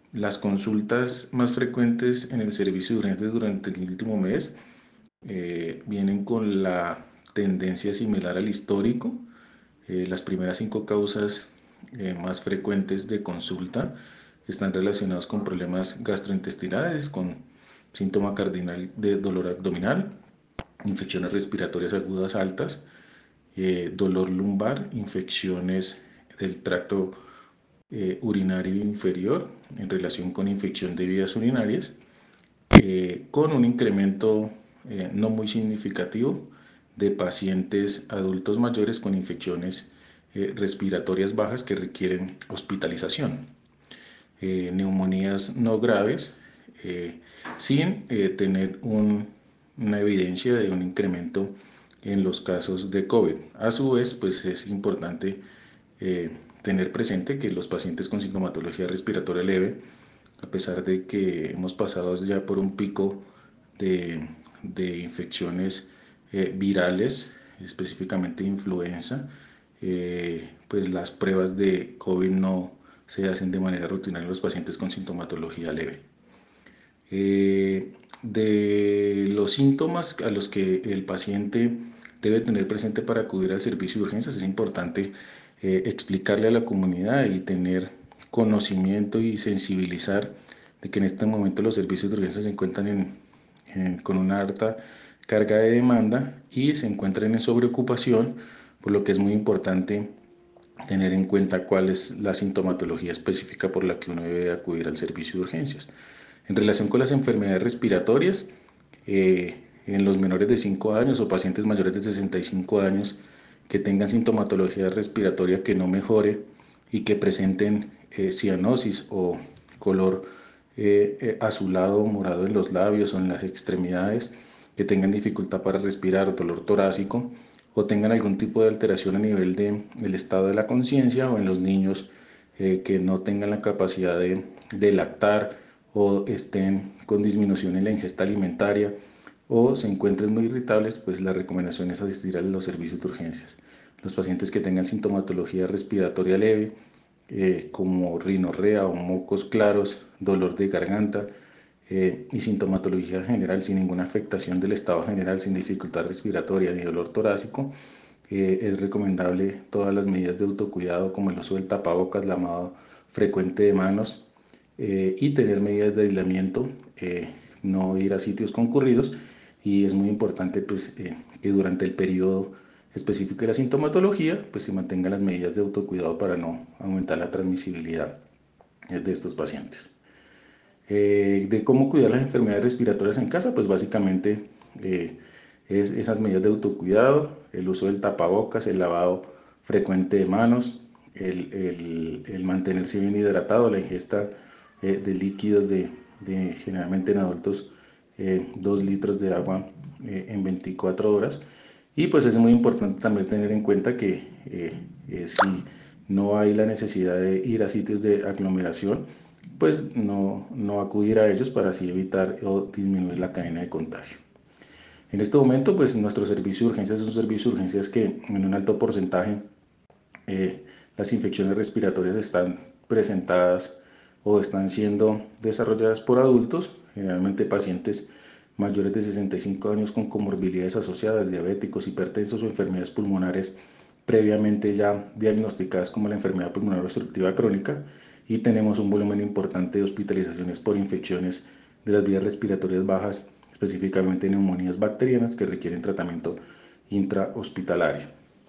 Las consultas más frecuentes en el servicio de urgencias durante el último mes vienen con la tendencia similar al histórico. Las primeras 5 causas más frecuentes de consulta están relacionadas con problemas gastrointestinales, con síntoma cardinal de dolor abdominal, infecciones respiratorias agudas altas, dolor lumbar, infecciones del tracto urinario inferior en relación con infección de vías urinarias, con un incremento no muy significativo de pacientes adultos mayores con infecciones respiratorias bajas que requieren hospitalización, neumonías no graves, sin tener una evidencia de un incremento en los casos de COVID. A su vez, pues es importante tener presente que los pacientes con sintomatología respiratoria leve, a pesar de que hemos pasado ya por un pico de infecciones virales, específicamente influenza, pues las pruebas de COVID no se hacen de manera rutinaria en los pacientes con sintomatología leve. De los síntomas a los que el paciente debe tener presente para acudir al servicio de urgencias, es importante explicarle a la comunidad y tener conocimiento y sensibilizar de que en este momento los servicios de urgencias se encuentran con una alta carga de demanda y se encuentran en sobreocupación, por lo que es muy importante tener en cuenta cuál es la sintomatología específica por la que uno debe acudir al servicio de urgencias. En relación con las enfermedades respiratorias, en los menores de 5 años o pacientes mayores de 65 años que tengan sintomatología respiratoria que no mejore y que presenten cianosis o color azulado o morado en los labios o en las extremidades, que tengan dificultad para respirar, dolor torácico o tengan algún tipo de alteración a nivel del estado de la conciencia, o en los niños que no tengan la capacidad de lactar o estén con disminución en la ingesta alimentaria o se encuentren muy irritables, pues la recomendación es asistir a los servicios de urgencias. Los pacientes que tengan sintomatología respiratoria leve, como rinorrea o mocos claros, dolor de garganta y sintomatología general sin ninguna afectación del estado general, sin dificultad respiratoria ni dolor torácico, es recomendable todas las medidas de autocuidado como el uso del tapabocas, lavado frecuente de manos y tener medidas de aislamiento, no ir a sitios concurridos, y es muy importante pues, que durante el periodo específico de la sintomatología pues, se mantengan las medidas de autocuidado para no aumentar la transmisibilidad de estos pacientes. De cómo cuidar las enfermedades respiratorias en casa, pues básicamente es esas medidas de autocuidado, el uso del tapabocas, el lavado frecuente de manos, el mantenerse bien hidratado, la ingesta de líquidos generalmente en adultos 2 litros de agua en 24 horas. Y pues es muy importante también tener en cuenta que si no hay la necesidad de ir a sitios de aglomeración, pues no acudir a ellos para así evitar o disminuir la cadena de contagio. En este momento, pues nuestro servicio de urgencias es un servicio de urgencias que en un alto porcentaje las infecciones respiratorias están presentadas o están siendo desarrolladas por adultos, generalmente pacientes mayores de 65 años con comorbilidades asociadas, diabéticos, hipertensos o enfermedades pulmonares previamente ya diagnosticadas como la enfermedad pulmonar obstructiva crónica, y tenemos un volumen importante de hospitalizaciones por infecciones de las vías respiratorias bajas, específicamente neumonías bacterianas que requieren tratamiento intrahospitalario.